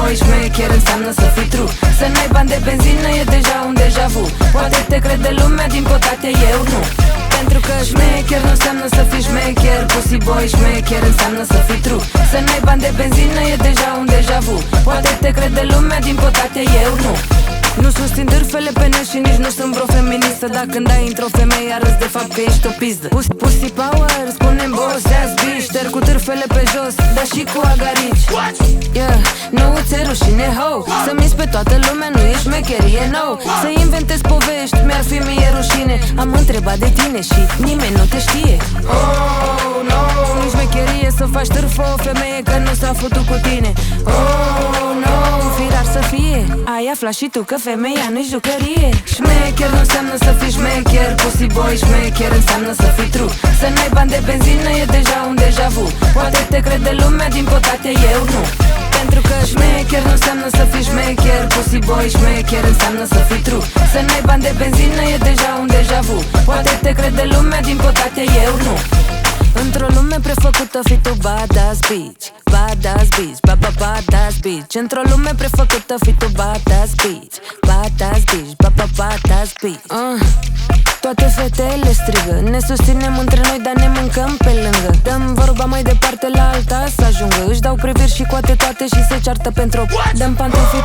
boy șmecher înseamnă să fii true. Să n-ai bani de benzină e deja un deja vu. Poate te crede lumea, din păcate eu nu. Pentru că șmecher nu înseamnă să fii șmecher. Pussy boy șmecher înseamnă să fii true. Să n-ai bani de benzină e deja un deja vu. Poate te crede lumea, din păcate eu nu. Nu susțin dârfele pe net și nici nu sunt vreo feministă. Dar când ai într-o femeie arăți de fapt că ești o pizdă. Pussy power, spune-mi boss, ass bitch. Șterg cu dârfele pe jos, dar și cu agarici. Yeah, nu ți-e rușine, ho. Să minți pe toată lumea, nu e șmecherie, no. Să inventezi povești, mi-ar fi mie rușine. Am întrebat de tine și nimeni nu te știe. Oh, no, nu-i șmecherie să faci târfă o femeie că nu s-a făcut cu tine. Oh, no, firar să fie. Ai aflat și tu că femeia nu-i jucărie. Șmecher nu înseamnă să fii șmecher. Pussy boy șmecher înseamnă să fii true. Să n-ai bani de benzină e deja un deja vu. Poate te crede lumea, din păcate eu nu. Pentru că șmecher nu înseamnă să fii șmecher. Pussy boy șmecher înseamnă să fii true. Să n-ai bani de benzină e deja un deja vu. Poate te crede lumea, din păcate eu nu. Într-o lume prefăcută fii tu badass bitch. Badass bitch, badass bitch. Într-o lume prefăcută fii tu badass bitch. Badass bitch, badass bitch. Toate fetele strigă, ne susținem între noi, dar ne mâncăm pe lângă. Dăm vorba mai departe la alta să ajungă. Își dau priviri și coate toate și se ceartă pentru. Dăm pantofi